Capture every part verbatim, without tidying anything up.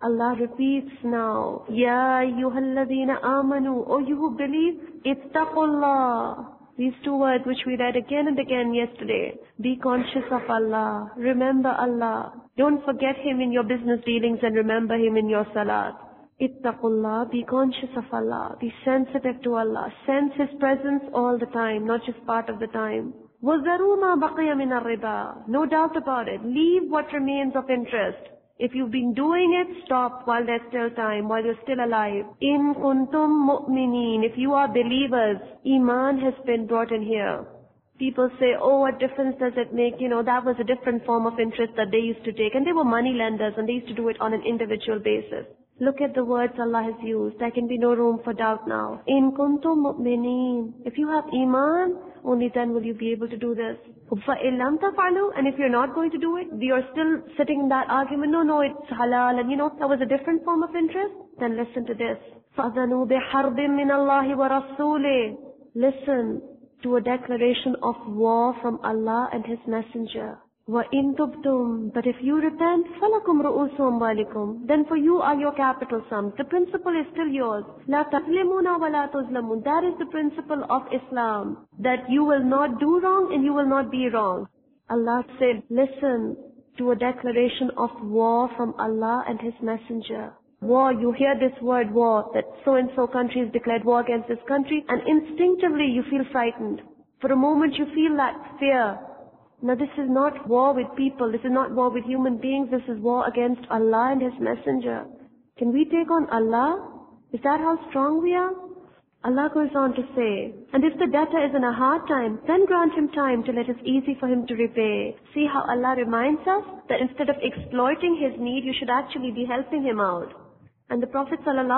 Allah repeats now, Ya ayyuhalladhina amanu, O you who believe, ittaqullah. These two words which we read again and again yesterday. Be conscious of Allah. Remember Allah. Don't forget Him in your business dealings and remember Him in your salat. Ittaqullah. Be conscious of Allah. Be sensitive to Allah. Sense His presence all the time, not just part of the time. وَذَرُوا مَا بَقِيَ مِنَ الرِّبَى. No doubt about it. Leave what remains of interest. If you've been doing it, stop while there's still time, while you're still alive. In kuntum mu'mineen. If you are believers, Iman has been brought in here. People say, oh, what difference does it make? You know, that was a different form of interest that they used to take. And they were money lenders and they used to do it on an individual basis. Look at the words Allah has used. There can be no room for doubt now. In kuntum mu'mineen. If you have Iman, only then will you be able to do this. فَإِن لَمْ تَفْعَلُوا. And if you're not going to do it, you're still sitting in that argument, no, no, it's halal, and you know, that was a different form of interest, then listen to this. فَأَذَنُوا بِحَرْبٍ مِّنَ اللَّهِ وَرَسُولِهِ. Listen to a declaration of war from Allah and His Messenger. وَإِن تُبْتُمْ. But if you repent, فَلَكُمْ رُؤُوسُ أَمْوَالِكُمْ. Then for you are your capital sums. The principle is still yours. لَا تَظْلِمُونَ وَلَا تُظْلَمُونَ. That is the principle of Islam. That you will not do wrong and you will not be wrong. Allah said, listen to a declaration of war from Allah and His Messenger. War, you hear this word war, that so-and-so country has declared war against this country, and instinctively you feel frightened. For a moment you feel that fear. Now this is not war with people, this is not war with human beings, this is war against Allah and His Messenger. Can we take on Allah? Is that how strong we are? Allah goes on to say, and if the debtor is in a hard time, then grant him time till it is easy for him to repay. See how Allah reminds us that instead of exploiting his need, you should actually be helping him out. And the Prophet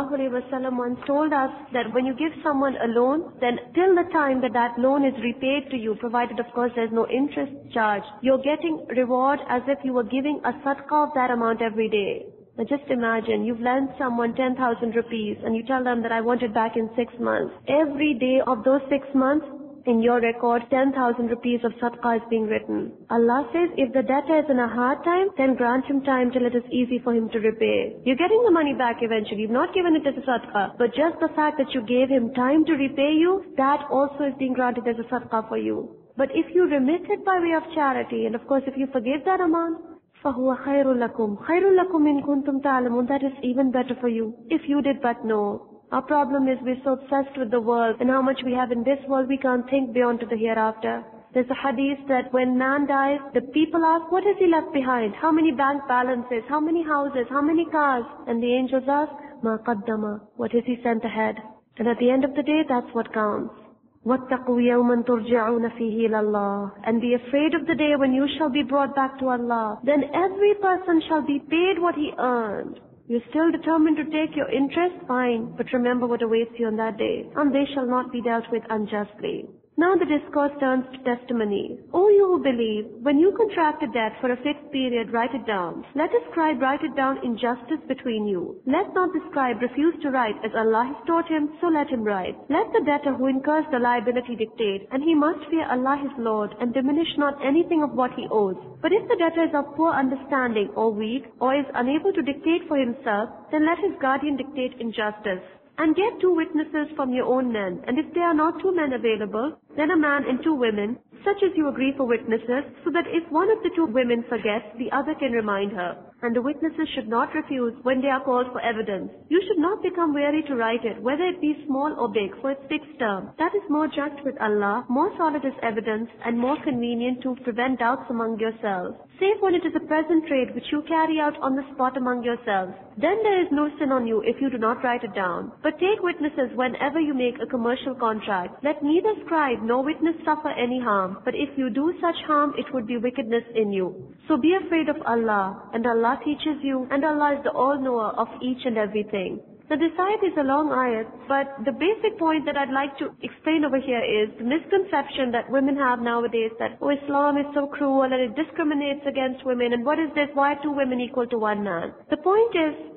ﷺ once told us that when you give someone a loan, then till the time that that loan is repaid to you, provided of course there's no interest charge, you're getting reward as if you were giving a sadaqah of that amount every day. Now just imagine, you've lent someone ten thousand rupees and you tell them that I want it back in six months. Every day of those six months, in your record, ten thousand rupees of sadaqah is being written. Allah says, if the debtor is in a hard time, then grant him time till it is easy for him to repay. You're getting the money back eventually. You've not given it as a sadaqah. But just the fact that you gave him time to repay you, that also is being granted as a sadaqah for you. But if you remit it by way of charity, and of course if you forgive that amount, فَهُوَ خَيْرٌ لَكُمْ خَيْرٌ لَكُمْ إِن كُنْتُمْ تَعْلَمُونَ. That is even better for you, if you did but know. Our problem is we're so obsessed with the world and how much we have in this world, we can't think beyond to the hereafter. There's a hadith that when man dies, the people ask, what has he left behind? How many bank balances? How many houses? How many cars? And the angels ask, مَا قَدَّمَ. What has he sent ahead? And at the end of the day, that's what counts. وَاتَّقُوا يَوْمًا تُرْجَعُونَ فِيهِ إِلَى اللَّهِ. And be afraid of the day when you shall be brought back to Allah. Then every person shall be paid what he earned. You're still determined to take your interest? Fine. But remember what awaits you on that day. And they shall not be dealt with unjustly. Now the discourse turns to testimony. O you who believe, when you contract a debt for a fixed period, write it down. Let a scribe write it down in justice between you. Let not the scribe refuse to write, as Allah has taught him, so let him write. Let the debtor who incurs the liability dictate, and he must fear Allah his Lord, and diminish not anything of what he owes. But if the debtor is of poor understanding, or weak, or is unable to dictate for himself, then let his guardian dictate in justice. And get two witnesses from your own men, and if there are not two men available, then a man and two women, such as you agree for witnesses, so that if one of the two women forgets, the other can remind her. And the witnesses should not refuse when they are called for evidence. You should not become weary to write it, whether it be small or big, for its fixed term. That is more just with Allah, more solid as evidence, and more convenient to prevent doubts among yourselves. Save when it is a present trade which you carry out on the spot among yourselves. Then there is no sin on you if you do not write it down. But take witnesses whenever you make a commercial contract. Let neither scribe nor witness suffer any harm. But if you do such harm, it would be wickedness in you. So be afraid of Allah, and Allah teaches you, and Allah is the all-knower of each and everything. Now this ayat is a long ayat, but the basic point that I'd like to explain over here is the misconception that women have nowadays that, oh, Islam is so cruel and it discriminates against women, and what is this, why are two women equal to one man? The point is,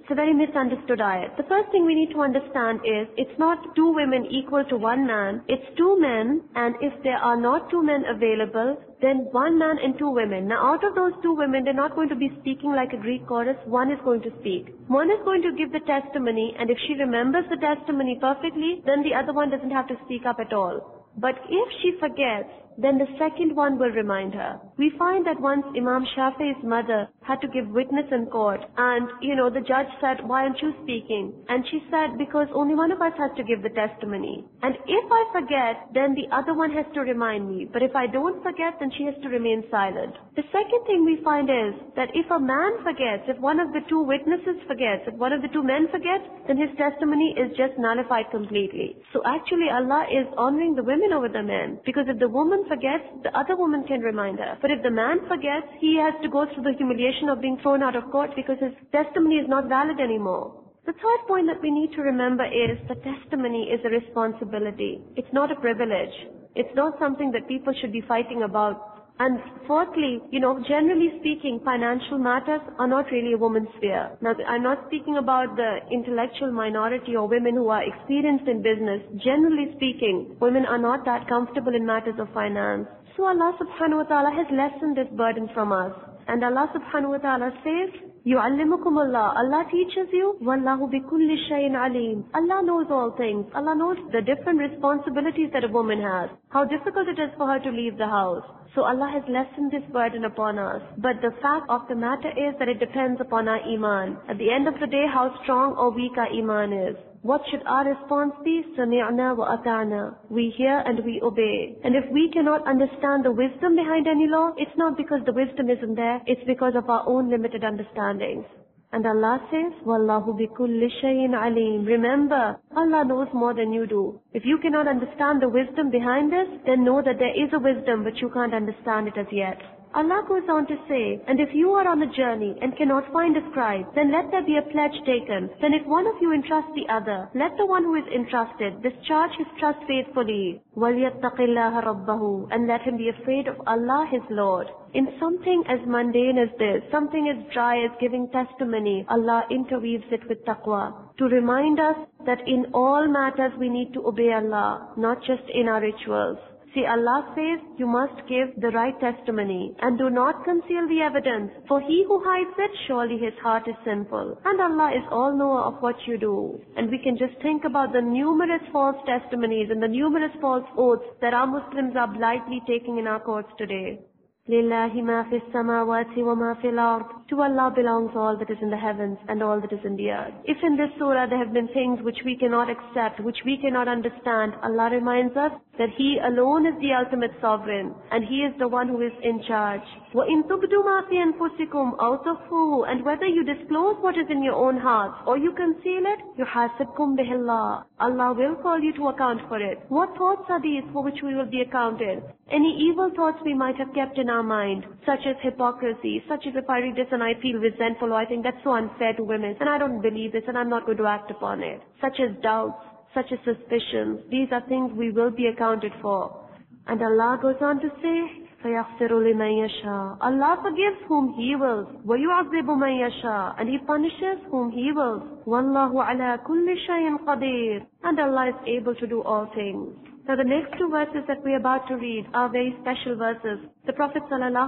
It's a very misunderstood ayat. The first thing we need to understand is it's not two women equal to one man. It's two men, and if there are not two men available, then one man and two women. Now out of those two women, they're not going to be speaking like a Greek chorus. One is going to speak. One is going to give the testimony, and if she remembers the testimony perfectly, then the other one doesn't have to speak up at all. But if she forgets, then the second one will remind her. We find that once Imam Shafi'i's mother had to give witness in court, and, you know, the judge said, why aren't you speaking? And she said, because only one of us has to give the testimony. And if I forget, then the other one has to remind me. But if I don't forget, then she has to remain silent. The second thing we find is that if a man forgets, if one of the two witnesses forgets, if one of the two men forgets, then his testimony is just nullified completely. So actually Allah is honoring the women over the men, because if the woman forgets, the other woman can remind her. But if the man forgets, he has to go through the humiliation of being thrown out of court because his testimony is not valid anymore. The third point that we need to remember is that testimony is a responsibility. It's not a privilege. It's not something that people should be fighting about. And fourthly, you know, generally speaking, financial matters are not really a woman's sphere. Now, I'm not speaking about the intellectual minority or women who are experienced in business. Generally speaking, women are not that comfortable in matters of finance. So Allah subhanahu wa ta'ala has lessened this burden from us. And Allah subhanahu wa ta'ala says, يُعَلِّمُكُمُ اللَّهُ. Allah teaches you, وَاللَّهُ بِكُلِّ شَيْءٍ عَلِيمٌ. Allah knows all things. Allah knows the different responsibilities that a woman has, how difficult it is for her to leave the house. So Allah has lessened this burden upon us. But the fact of the matter is that it depends upon our iman. At the end of the day, how strong or weak our iman is. What should our response be? سَمِعْنَا وَأَطَعْنَا. We hear and we obey. And if we cannot understand the wisdom behind any law, it's not because the wisdom isn't there, it's because of our own limited understandings. And Allah says, وَاللَّهُ بِكُلِّ شَيْءٍ عَلِيمٌ. Remember, Allah knows more than you do. If you cannot understand the wisdom behind this, then know that there is a wisdom but you can't understand it as yet. Allah goes on to say, and if you are on a journey and cannot find a scribe, then let there be a pledge taken. Then if one of you entrusts the other, let the one who is entrusted discharge his trust faithfully. وَلْيَتَّقِ اللَّهَ رَبَّهُ. And let him be afraid of Allah his Lord. In something as mundane as this, something as dry as giving testimony, Allah interweaves it with taqwa, to remind us that in all matters we need to obey Allah, not just in our rituals. See, Allah says, you must give the right testimony and do not conceal the evidence, for he who hides it, surely his heart is sinful. And Allah is all-knower of what you do. And we can just think about the numerous false testimonies and the numerous false oaths that our Muslims are blithely taking in our courts today. لِلَّهِ مَا فِي السَّمَاوَاتِ وَمَا فِي الْأَرْضِ. To Allah belongs all that is in the heavens and all that is in the earth. If in this surah there have been things which we cannot accept, which we cannot understand, Allah reminds us that He alone is the ultimate sovereign and He is the one who is in charge. وَإِن تُبْدُوا مَا فِي أَنفُسِكُمْ أَوْ تُخْفُوهُ. And whether you disclose what is in your own hearts or you conceal it, يُحَاسِبْكُمْ بِهِ اللَّهُ. Allah will call you to account for it. What thoughts are these for which we will be accounted? Any evil thoughts we might have kept in our mind, such as hypocrisy, such as if I read this and I feel resentful, or I think that's so unfair to women, and I don't believe this and I'm not going to act upon it. Such as doubts, such as suspicions. These are things we will be accounted for. And Allah goes on to say, فَيَغْفِرُ لِمَنْ يَشَاءُ. Allah forgives whom He wills. وَيُعَذِّبُ مَنْ يَشَاءُ. And He punishes whom He wills. وَاللَّهُ عَلَى كُلِّ شَيْءٍ قَدِيرٌ. And Allah is able to do all things. Now the next two verses that we are about to read are very special verses. The Prophet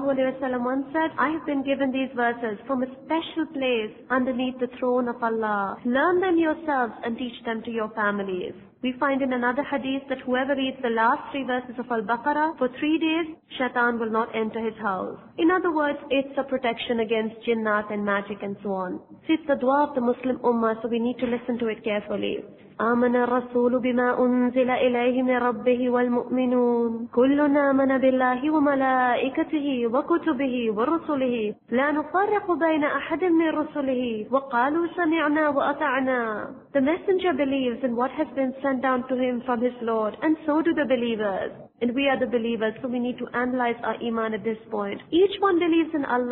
ﷺ once said, I have been given these verses from a special place underneath the throne of Allah. Learn them yourselves and teach them to your families. We find in another hadith that whoever reads the last three verses of Al-Baqarah for three days, shaitan will not enter his house. In other words, it's a protection against jinnat and magic and so on. See, it's the dua of the Muslim Ummah, so we need to listen to it carefully. آمن الرسول بما أنزل إليه من ربه والمؤمنون كلنا آمن بالله وملائكته وكتبه ورسله لا نفرق بين أحد من رسله وقالوا سمعنا وأطعنا. The messenger believes in what has been sent down to him from his Lord, and so do the believers. And we are the believers, so we need to analyze our iman at this point. Each one believes in Allah,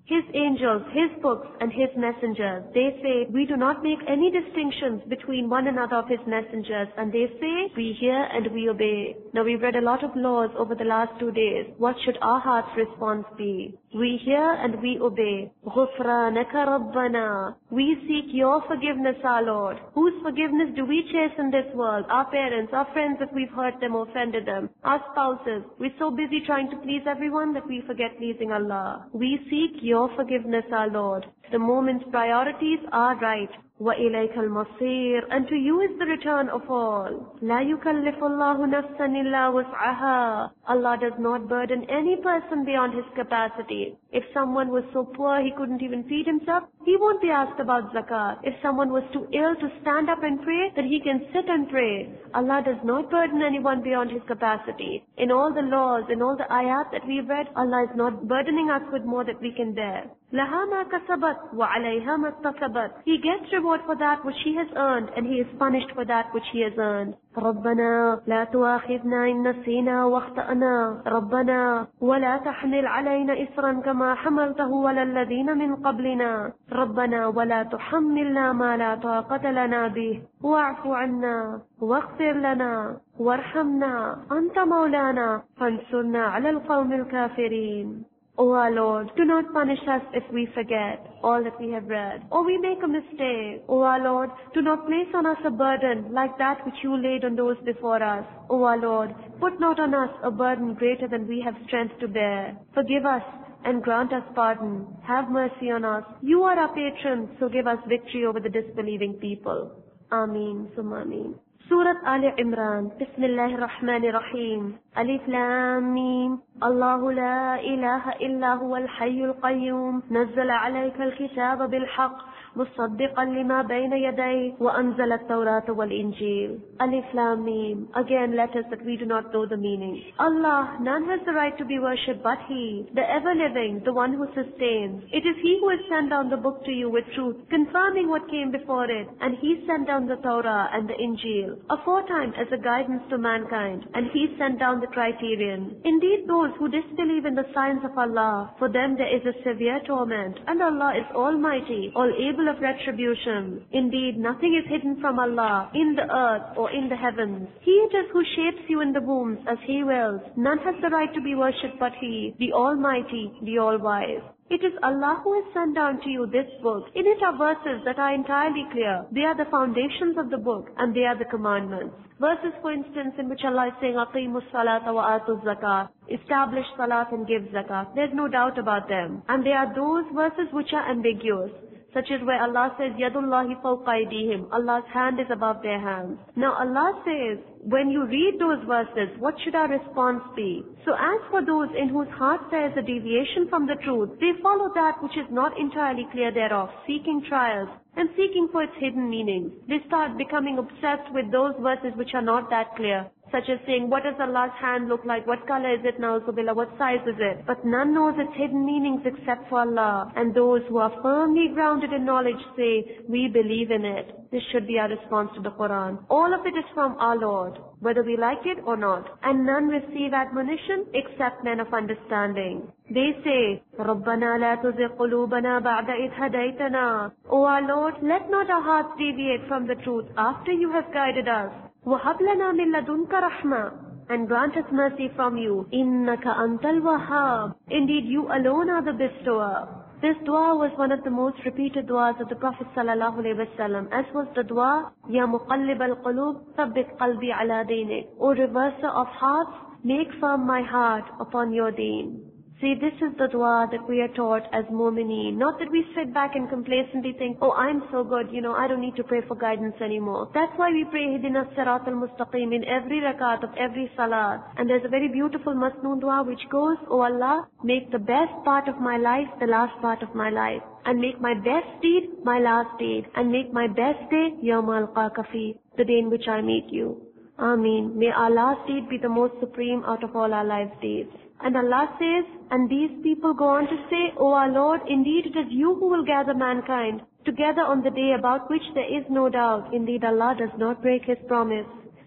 His angels, His books, and His messengers. They say, we do not make any distinctions between one another of His messengers. And they say, we hear and we obey. Now we've read a lot of laws over the last two days. What should our heart's response be? We hear and we obey. غُفْرَانَكَ رَبَّنَا. We seek your forgiveness, our Lord. Whose forgiveness do we chase in this world? Our parents, our friends if we've hurt them or offended them, our spouses. We're so busy trying to please everyone that we forget pleasing Allah. We seek your forgiveness, our Lord. The moment's priorities are right. وَإِلَيْكَ الْمَصِيرُ. And to you is the return of all. لَا يُكَلِّفُ اللَّهُ نَفْسًا إِلَّا وُسْعَهَا. Allah does not burden any person beyond his capacity. If someone was so poor he couldn't even feed himself, he won't be asked about zakat. If someone was too ill to stand up and pray, then he can sit and pray. Allah does not burden anyone beyond his capacity. In all the laws, in all the ayat that we've read, Allah is not burdening us with more that we can bear. لَهَا مَا كَسَبَتْ وَعَلَيْهَا مَا اكْتَسَبَتْ. He gets reward for that which he has earned, and he is punished for that which he has earned. رَبَّنَا لَا تُؤَاخِذْنَا إِن نَّسِينَا وَأَخْطَأْنَا رَبَّنَا وَلَا تَحْمِلْ عَلَيْنَا إِصْرًا كَمَا حَمَلْتَهُ عَلَى الَّذِينَ مِن قَبْلِنَا رَبَّنَا وَلَا تُحَمِّلْنَا مَا لَا طَاقَةَ لَنَا بِهِ وَاعْفُ عَنَّا وَاغْفِرْ لَنَا وَارْحَمْنَا أَنْتَ مَوْلَانَا فَانصُرْنَا عَلَى الْقَوْمِ الْكَافِرِينَ. O our Lord, do not punish us if we forget all that we have read, or we make a mistake. O our Lord, do not place on us a burden like that which you laid on those before us. O our Lord, put not on us a burden greater than we have strength to bear. Forgive us and grant us pardon. Have mercy on us. You are our patron, so give us victory over the disbelieving people. Ameen, summa ameen. Surah Ali Imran. Bismillahir Rahmanir Rahim. Alif Lam Mim. Allahu la ilaha illa huwal hayyul qayyum. Nazzala alayka al-kitaba bil haqq. مصدقا لما بين يديه وأنزل التوراة والإنجيل. Alif Lam Mim. Again letters that we do not know the meaning. Allah, none has the right to be worshipped but He, the ever-living, the one who sustains. It is He who has sent down the book to you with truth, confirming what came before it, and He sent down the Torah and the Injil, aforetime as a guidance to mankind, and He sent down the criterion. Indeed, those who disbelieve in the signs of Allah, for them there is a severe torment, and Allah is Almighty, all able of retribution. Indeed, nothing is hidden from Allah in the earth or in the heavens. He it is who shapes you in the wombs as He wills. None has the right to be worshipped but He, the Almighty, the All-Wise. It is Allah who has sent down to you this book. In it are verses that are entirely clear. They are the foundations of the book, and they are the commandments. Verses, for instance, in which Allah is saying, أَقِيمُوا الصَّلَاةَ وَآتُوا الزَّكَاةَ. Establish salat and give zakat. There's no doubt about them. And there are those verses which are ambiguous, such as where Allah says, Yadullahi fawqa aydihim. Allah's hand is above their hands. Now Allah says, when you read those verses, what should our response be? So as for those in whose hearts there is a deviation from the truth, they follow that which is not entirely clear thereof, seeking trials and seeking for its hidden meanings. They start becoming obsessed with those verses which are not that clear, such as saying, what does Allah's hand look like? What color is it now, Zubillah? What size is it? But none knows its hidden meanings except for Allah. And those who are firmly grounded in knowledge say, we believe in it. This should be our response to the Quran. All of it is from our Lord, whether we like it or not. And none receive admonition except men of understanding. They say, رَبَّنَا لَا تُزِغْ قُلُوبَنَا بَعْدَ إِذْ هَدَيْتَنَا. O our Lord, let not our hearts deviate from the truth after you have guided us. وَهَبْ لَنَا مِن لَدُنْكَ رَحْمَةً. And grant us mercy from you. إِنَّكَ أَنْتَ الْوَهَّابُ. Indeed, you alone are the bestower. This dua was one of the most repeated duas of the Prophet sallallahu alaihi wasallam, as was the dua, Ya muqallib al-qulub, thabbit qalbi ala dinik. O reverser of hearts, make firm my heart upon your deen. See, this is the dua that we are taught as mu'mineen. Not that we sit back and complacently think, oh, I'm so good, you know, I don't need to pray for guidance anymore. That's why we pray Hidina Sirat al-Mustaqim in every rakat of every salat. And there's a very beautiful masnoon dua which goes, oh Allah, make the best part of my life the last part of my life. And make my best deed my last deed. And make my best day Yawma alqaka fi, the day in which I meet you. Ameen. May our last deed be the most supreme out of all our life deeds. And Allah says, and these people go on to say, O our Lord, indeed it is you who will gather mankind together on the day about which there is no doubt. Indeed Allah does not break His promise.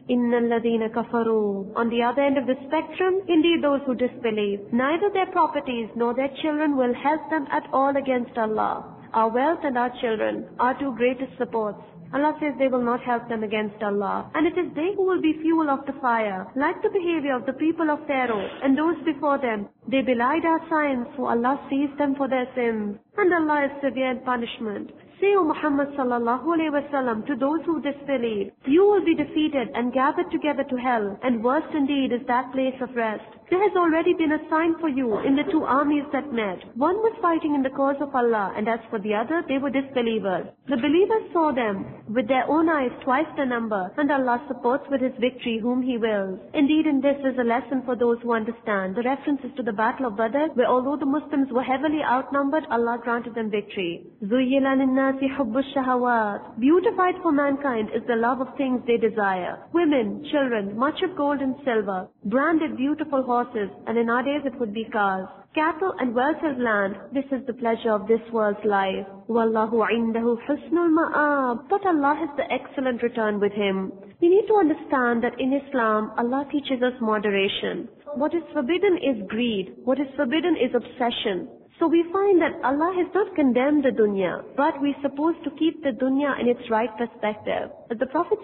Inna alladhina kafaru. On the other end of the spectrum, indeed those who disbelieve. Neither their properties nor their children will help them at all against Allah. Our wealth and our children are two greatest supports. Allah says they will not help them against Allah. And it is they who will be fuel of the fire. Like the behavior of the people of Pharaoh and those before them. They belied our signs, so Allah sees them for their sins. And Allah is severe in punishment. Say, O Muhammad sallallahu alayhi wa sallam, to those who disbelieve, you will be defeated and gathered together to hell, and worst indeed is that place of rest. There has already been a sign for you in the two armies that met. One was fighting in the cause of Allah, and as for the other, they were disbelievers. The believers saw them with their own eyes twice the number, and Allah supports with His victory whom He wills. Indeed, in this is a lesson for those who understand. The reference is to the Battle of Badr, where although the Muslims were heavily outnumbered, Allah granted them victory. زُيِّنَ لِلنَّاسِ حُبُّ الشَّهَوَاتِ. Beautified for mankind is the love of things they desire. Women, children, much of gold and silver, branded beautiful horses, and in our days it would be cars. Cattle and wealth of land, this is the pleasure of this world's life. Wallahu indahu husnul ma'ab. But Allah has the excellent return with Him. We need to understand that in Islam, Allah teaches us moderation. What is forbidden is greed. What is forbidden is obsession. So we find that Allah has not condemned the dunya, but we're supposed to keep the dunya in its right perspective. As the Prophet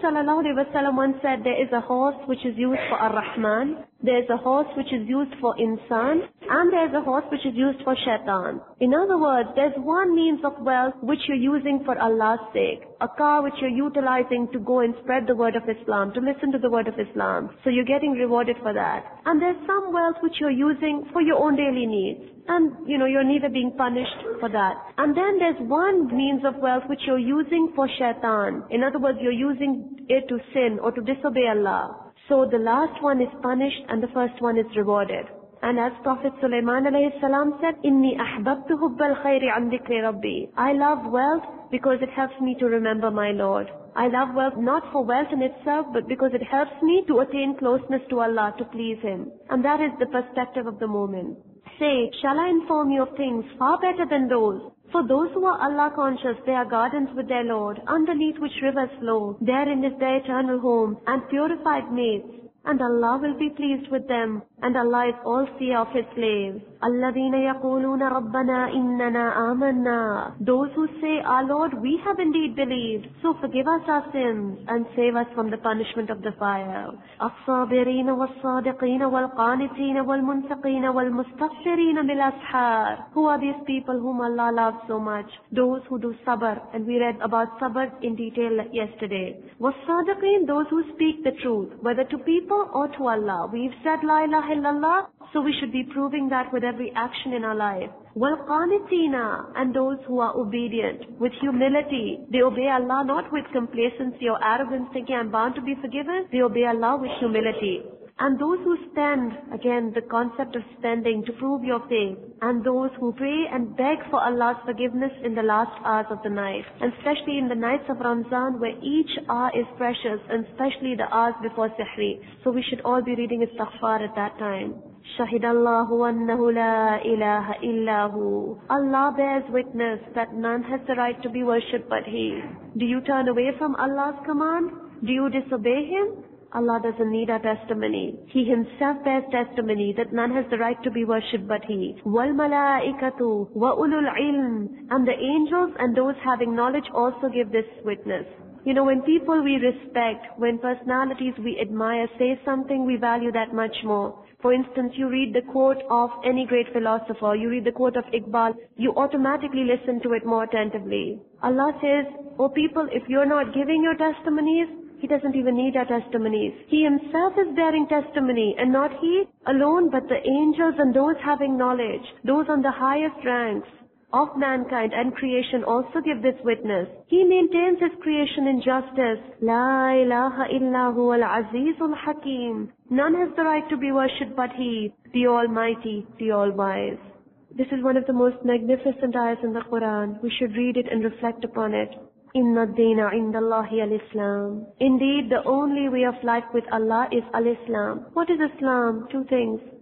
ﷺ once said, there is a horse which is used for Ar-Rahman, there is a horse which is used for Insan, and there is a horse which is used for Shaitan. In other words, there's one means of wealth which you're using for Allah's sake, a car which you're utilizing to go and spread the word of Islam, to listen to the word of Islam. So you're getting rewarded for that. And there's some wealth which you're using for your own daily needs. And, you know, you're neither being punished for that. And then there's one means of wealth which you're using for shaitan. In other words, you're using it to sin or to disobey Allah. So the last one is punished and the first one is rewarded. And as Prophet Sulaiman alayhi salam said, Inni ahbabtu hubbal khayri an dhikri rabbi. I love wealth because it helps me to remember my Lord. I love wealth not for wealth in itself, but because it helps me to attain closeness to Allah, to please Him. And that is the perspective of the moment. Say, shall I inform you of things far better than those? For those who are Allah conscious, they are gardens with their Lord, underneath which rivers flow. Therein is their eternal home, and purified mates. And Allah will be pleased with them, and Allah is all-seer of His slaves. الَّذِينَ يَقُولُونَ رَبَّنَا إِنَّنَا آمَنَّا. Those who say, Our Lord, we have indeed believed, so forgive us our sins, and save us from the punishment of the fire. الصَّابِرِينَ وَالصَّادِقِينَ وَالْقَانِتِينَ وَالْمُنْفِقِينَ وَالْمُسْتَغْفِرِينَ بِالْأَسْحَارِ. Who are these people whom Allah loves so much? Those who do sabr, and we read about sabr in detail yesterday. وَالصَّادِقِينَ, those who speak the truth, whether to people or to Allah. We've said La ilaha illallah, so we should be proving that with every action in our life. وَالْقَانِتِينَ, and those who are obedient, with humility. They obey Allah not with complacency or arrogance, thinking I'm bound to be forgiven. They obey Allah with humility. And those who spend, again the concept of spending to prove your faith. And those who pray and beg for Allah's forgiveness in the last hours of the night. And especially in the nights of Ramzan, where each hour is precious, and especially the hours before Sihri. So we should all be reading Istighfar at that time. Shahidallahu annahu la ilaha illahu. Allah bears witness that none has the right to be worshipped but He. Do you turn away from Allah's command? Do you disobey Him? Allah doesn't need our testimony. He Himself bears testimony that none has the right to be worshipped but He. وَالْمَلَائِكَةُ وَأُولُو الْعِلْمِ. And the angels and those having knowledge also give this witness. You know, when people we respect, when personalities we admire say something, we value that much more. For instance, you read the quote of any great philosopher, you read the quote of Iqbal, you automatically listen to it more attentively. Allah says, O people, if you're not giving your testimonies, He doesn't even need our testimonies. He Himself is bearing testimony, and not He alone, but the angels and those having knowledge, those on the highest ranks of mankind and creation also give this witness. He maintains His creation in justice. La ilaha illa huwa al-azizul hakim. None has the right to be worshipped but He, the Almighty, the All-Wise. This is one of the most magnificent ayahs in the Quran. We should read it and reflect upon it. Inna ad-deena inda Allahi al-Islam. Indeed, the only way of life with Allah is al-Islam. What is Islam? Two things.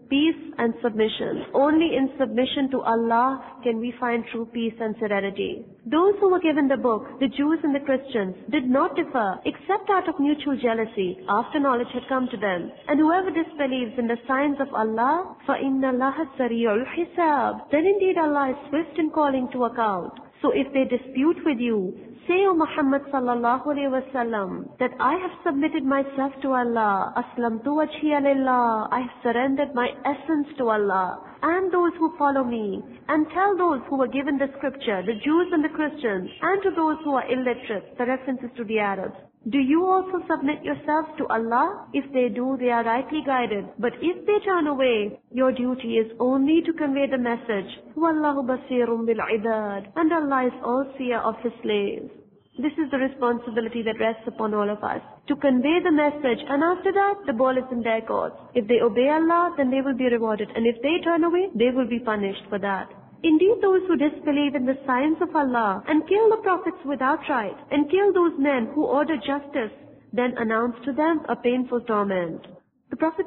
peace and submission. Only in submission to Allah can we find true peace and serenity. Those who were given the book, the Jews and the Christians, did not differ except out of mutual jealousy after knowledge had come to them. And whoever disbelieves in the signs of Allah, فَإِنَّ اللَّهَ سَرِيعُ الْحِسَابِ, then indeed Allah is swift in calling to account. So if they dispute with you, say, O Muhammad sallallahu alayhi wa sallam, that I have submitted myself to Allah, aslamtu wajhiya lillah, I have surrendered my essence to Allah, and those who follow me, and tell those who were given the scripture, the Jews and the Christians, and to those who are illiterate, the references to the Arabs. Do you also submit yourselves to Allah? If they do, they are rightly guided. But if they turn away, your duty is only to convey the message. Wallahu basirun bil ibad. And Allah is all-seer of His slaves. This is the responsibility that rests upon all of us, to convey the message, and after that, the ball is in their courts. If they obey Allah, then they will be rewarded, and if they turn away, they will be punished for that. Indeed, those who disbelieve in the signs of Allah and kill the prophets without right, and kill those men who order justice, then announce to them a painful torment. The Prophet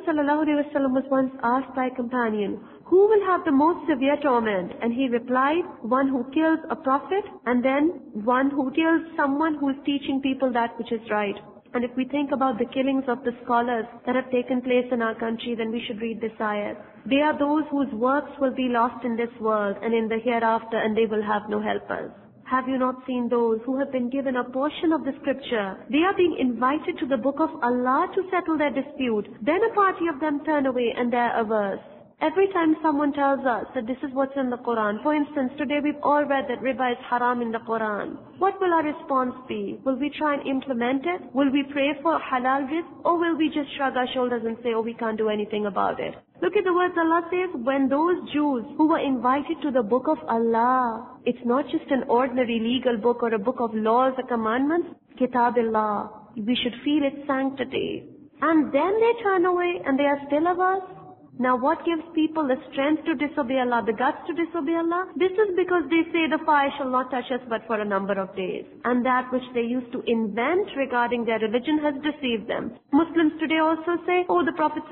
ﷺ was once asked by a companion, who will have the most severe torment? And he replied, one who kills a prophet, and then one who kills someone who is teaching people that which is right. And if we think about the killings of the scholars that have taken place in our country, then we should read this ayat. They are those whose works will be lost in this world and in the hereafter, and they will have no helpers. Have you not seen those who have been given a portion of the scripture? They are being invited to the book of Allah to settle their dispute. Then a party of them turn away and they are averse. Every time someone tells us that this is what's in the Quran, for instance, today we've all read that riba is haram in the Quran. What will our response be? Will we try and implement it? Will we pray for halal rizq? Or will we just shrug our shoulders and say, oh, we can't do anything about it? Look at the words Allah says, when those Jews who were invited to the book of Allah, it's not just an ordinary legal book or a book of laws or commandments, Kitabillah, we should feel its sanctity. And then they turn away and they are still averse. Now what gives people the strength to disobey Allah, the guts to disobey Allah? This is because they say the fire shall not touch us but for a number of days. And that which they used to invent regarding their religion has deceived them. Muslims today also say, oh, the Prophet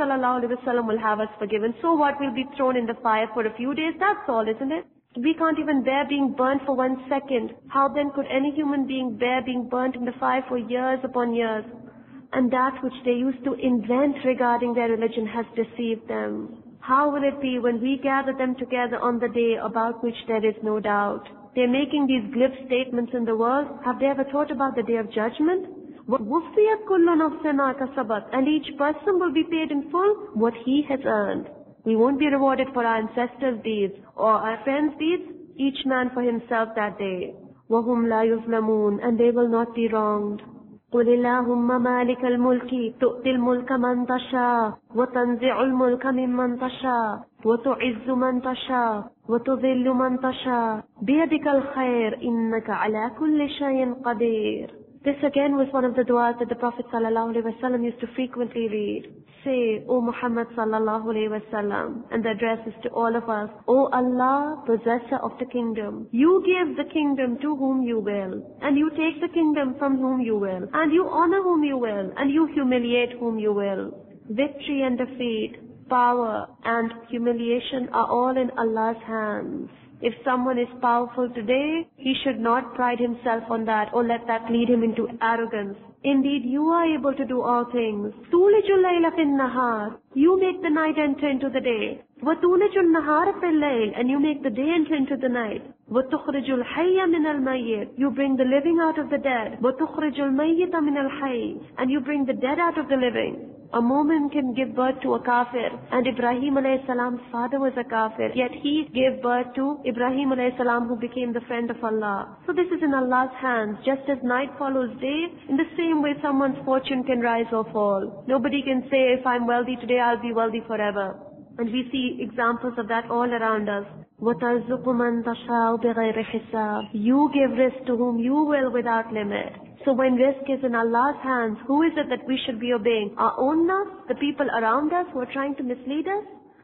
ﷺ will have us forgiven. So what, we'll be thrown in the fire for a few days? That's all, isn't it? We can't even bear being burnt for one second. How then could any human being bear being burnt in the fire for years upon years? And that which they used to invent regarding their religion has deceived them. How will it be when we gather them together on the day about which there is no doubt? They're making these glib statements in the world. Have they ever thought about the day of judgment? وَوُفِّيَتْ كُلُّ نَفْسٍ مَا كَسَبَتْ, and each person will be paid in full what he has earned. We won't be rewarded for our ancestors' deeds or our friends' deeds, each man for himself that day. وَهُمْ لَا يُظْلَمُونَ, and they will not be wronged. قُلِ اللَّهُمَّ مَالِكَ الْمُلْكِ تُؤْتِي الْمُلْكَ مَنْ تَشَاءُ وَتَنْزِعُ الْمُلْكَ مِمَّنْ تَشَاءُ وَتُعِزُّ مَنْ تَشَاءُ وَتُذِلُّ مَنْ تَشَاءُ بِيَدِكَ الْخَيْرُ إِنَّكَ عَلَى كُلِّ شَيْءٍ قَدِيرٌ. This again was one of the du'as that the Prophet ﷺ used to frequently read. Say, O Muhammad ﷺ, and the address is to all of us, O Allah, possessor of the kingdom, you give the kingdom to whom you will, and you take the kingdom from whom you will, and you honor whom you will, and you humiliate whom you will. Victory and defeat, power and humiliation are all in Allah's hands. If someone is powerful today, he should not pride himself on that or let that lead him into arrogance. Indeed, you are able to do all things. تُولِجُ اللَّيْلَ فِي النَّهَارِ, you make the night enter into the day. وَتُولِجُ النَّهَارَ فِي اللَّيْلِ, and you make the day enter into the night. وَتُخْرِجُ الْحَيَّ مِنَ الْمَيِّتِ, you bring the living out of the dead. وَتُخْرِجُ الْمَيِّتَ مِنَ الْحَيِّ, and you bring the dead out of the living. A mu'min can give birth to a kafir, and Ibrahim alayhi salam's father was a kafir, yet he gave birth to Ibrahim alayhi salam, who became the friend of Allah. So this is in Allah's hands. Just as night follows day, in the same way someone's fortune can rise or fall. Nobody can say, if I'm wealthy today, I'll be wealthy forever. And we see examples of that all around us. وَتَرْزُقُ مَنْ تَشَاءُ بِغَيْرِ حِسَابٍ, you give risk to whom you will without limit. So when risk is in Allah's hands, who is it that we should be obeying? Our own nafs, the people around us who are trying to mislead us?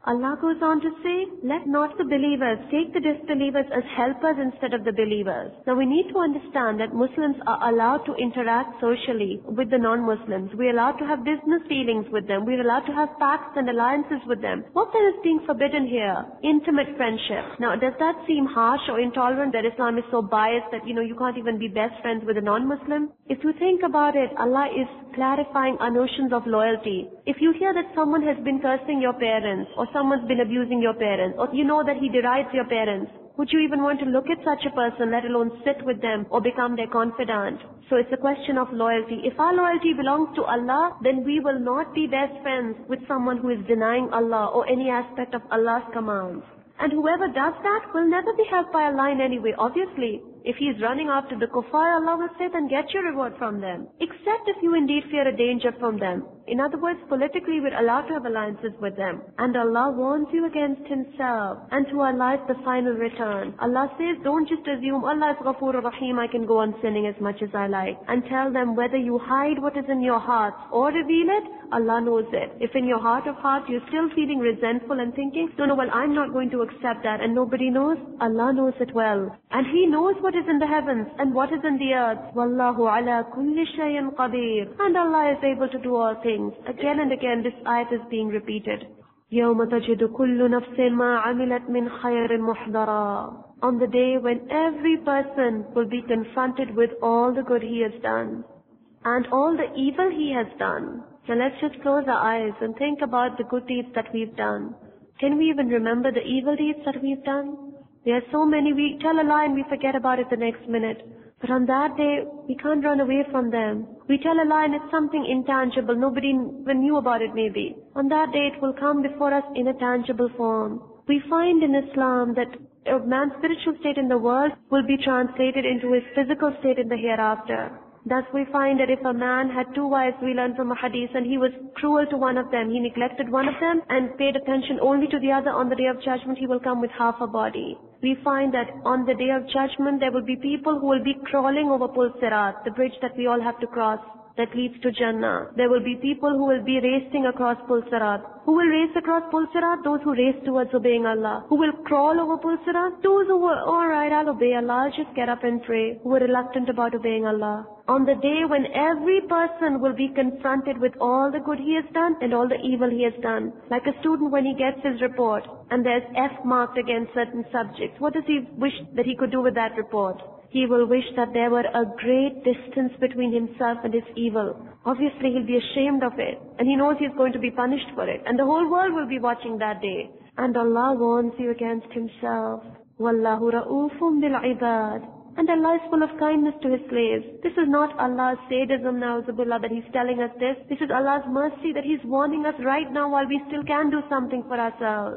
Allah goes on to say, let not the believers take the disbelievers as helpers instead of the believers. Now we need to understand that Muslims are allowed to interact socially with the non-Muslims. We're allowed to have business dealings with them. We're allowed to have pacts and alliances with them. What then is being forbidden here? Intimate friendship. Now does that seem harsh or intolerant that Islam is so biased that, you know, you can't even be best friends with a non-Muslim? If you think about it, Allah is clarifying our notions of loyalty. If you hear that someone has been cursing your parents, or someone's been abusing your parents, or you know that he derides your parents, would you even want to look at such a person, let alone sit with them or become their confidant? So it's a question of loyalty. If our loyalty belongs to Allah, then we will not be best friends with someone who is denying Allah or any aspect of Allah's commands. And whoever does that will never be helped by Allah in any way, obviously. If he is running after the kuffar, Allah will say, then get your reward from them. Except if you indeed fear a danger from them. In other words, politically we're allowed to have alliances with them. And Allah warns you against Himself. And to Allah is the final return. Allah says, don't just assume Allah is Ghafoor Rahim, I can go on sinning as much as I like. And tell them whether you hide what is in your hearts or reveal it, Allah knows it. If in your heart of hearts you're still feeling resentful and thinking, no, no, well, I'm not going to accept that and nobody knows, Allah knows it well. And He knows what is in the heavens and what is in the earth. Wallahu ala kulli shay'in qadir. And Allah is able to do all things. Again and again this ayat is being repeated. يَوْمَ تَجِدُ كُلُّ نَفْسٍ مَا عَمِلَتْ مِنْ خَيْرٍ مُحْضَرًا. On the day when every person will be confronted with all the good he has done and all the evil he has done. Now let's just close our eyes and think about the good deeds that we've done. Can we even remember the evil deeds that we've done? There are so many, we tell a lie and we forget about it the next minute. But on that day, we can't run away from them. We tell a lie and it's something intangible, nobody even knew about it maybe. On that day it will come before us in a tangible form. We find in Islam that a man's spiritual state in the world will be translated into his physical state in the hereafter. Thus we find that if a man had two wives, we learn from a hadith, and he was cruel to one of them, he neglected one of them and paid attention only to the other, on the day of judgment he will come with half a body. We find that on the day of judgment there will be people who will be crawling over Pul Sirat, the bridge that we all have to cross, that leads to Jannah. There will be people who will be racing across Pul Sirat. Who will race across Pul Sirat? Those who race towards obeying Allah. Who will crawl over Pul Sirat? Those who were, alright, I'll obey Allah, I'll just get up and pray, who were reluctant about obeying Allah. On the day when every person will be confronted with all the good he has done and all the evil he has done. Like a student when he gets his report and there's F marked against certain subjects. What does he wish that he could do with that report? He will wish that there were a great distance between himself and his evil. Obviously he'll be ashamed of it and he knows he's going to be punished for it. And the whole world will be watching that day. And Allah warns you against Himself. Wallahu ra'ufum bil ibad. And Allah is full of kindness to His slaves. This is not Allah's sadism, na'uzubillah, that He's telling us this. This is Allah's mercy that He's warning us right now while we still can do something for ourselves.